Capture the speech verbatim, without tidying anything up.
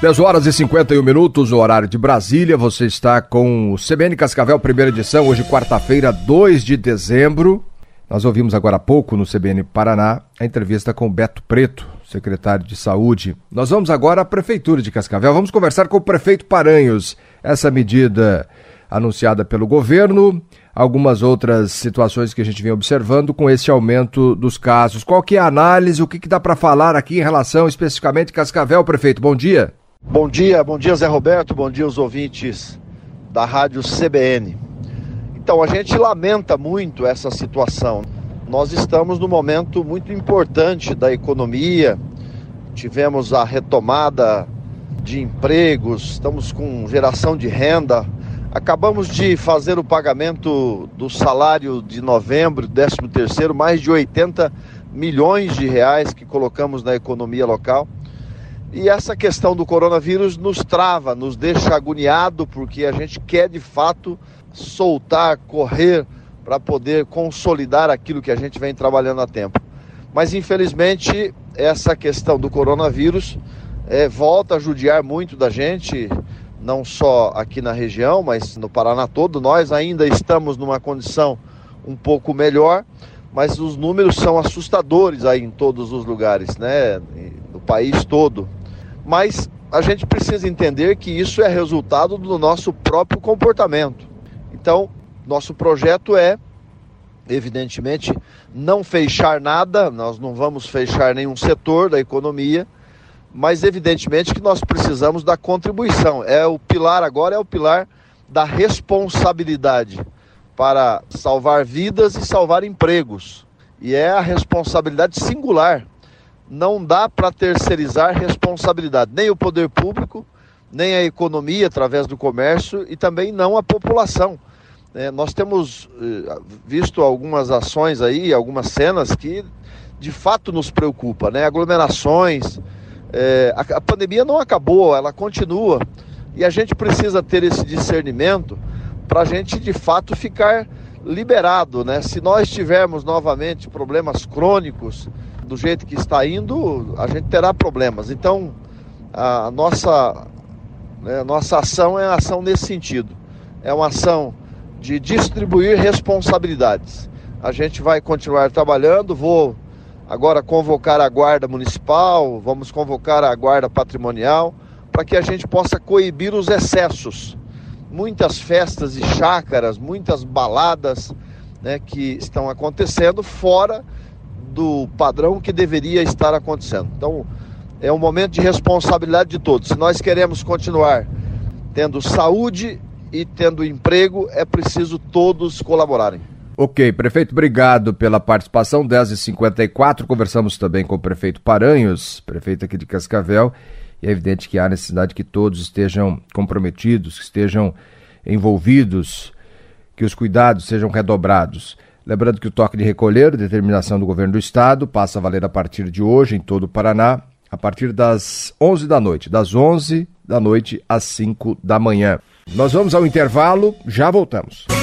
dez horas e cinquenta e um minutos, o horário de Brasília. Você está com o C B N Cascavel, primeira edição, hoje quarta-feira, dois de dezembro. Nós ouvimos agora há pouco no C B N Paraná a entrevista com o Beto Preto, secretário de Saúde. Nós vamos agora à Prefeitura de Cascavel, vamos conversar com o prefeito Paranhos. Essa medida anunciada pelo governo, algumas outras situações que a gente vem observando com esse aumento dos casos. Qual que é a análise, o que, que dá para falar aqui em relação especificamente a Cascavel, prefeito? Bom dia. Bom dia, bom dia Zé Roberto, bom dia aos ouvintes da rádio C B N. Então, a gente lamenta muito essa situação. Nós estamos num momento muito importante da economia, tivemos a retomada de empregos, estamos com geração de renda. Acabamos de fazer o pagamento do salário de novembro, décimo terceiro, mais de oitenta milhões de reais que colocamos na economia local. E essa questão do coronavírus nos trava, nos deixa agoniado, porque a gente quer de fato soltar, correr para poder consolidar aquilo que a gente vem trabalhando há tempo. Mas infelizmente essa questão do coronavírus é, volta a judiar muito da gente, não só aqui na região, mas no Paraná todo. Nós ainda estamos numa condição um pouco melhor, mas os números são assustadores aí em todos os lugares, né? No país todo. Mas a gente precisa entender que isso é resultado do nosso próprio comportamento. Então, nosso projeto é, evidentemente, não fechar nada, nós não vamos fechar nenhum setor da economia, mas evidentemente que nós precisamos da contribuição. É o pilar agora, é o pilar da responsabilidade para salvar vidas e salvar empregos. E é a responsabilidade singular. Não dá para terceirizar responsabilidade, nem o poder público, nem a economia através do comércio e também não a população. É, nós temos eh, visto algumas ações aí, algumas cenas que de fato nos preocupam, né? Aglomerações. É, a, a pandemia não acabou, ela continua, e a gente precisa ter esse discernimento para a gente de fato ficar liberado, né? Se nós tivermos novamente problemas crônicos do jeito que está indo, a gente terá problemas. Então a nossa, né, a nossa ação é ação nesse sentido, é uma ação de distribuir responsabilidades. A gente vai continuar trabalhando, vou agora convocar a guarda municipal, vamos convocar a guarda patrimonial, para que a gente possa coibir os excessos. Muitas festas e chácaras, muitas baladas, né, que estão acontecendo fora do padrão que deveria estar acontecendo. Então, é um momento de responsabilidade de todos. Se nós queremos continuar tendo saúde e tendo emprego, é preciso todos colaborarem. Ok, prefeito, obrigado pela participação. Dez e cinquenta e quatro, conversamos também com o prefeito Paranhos, prefeito aqui de Cascavel, e é evidente que há necessidade que todos estejam comprometidos, que estejam envolvidos, que os cuidados sejam redobrados. Lembrando que o toque de recolher, determinação do governo do estado, passa a valer a partir de hoje em todo o Paraná, a partir das onze da noite, das onze da noite às cinco da manhã. Nós vamos ao intervalo, já voltamos.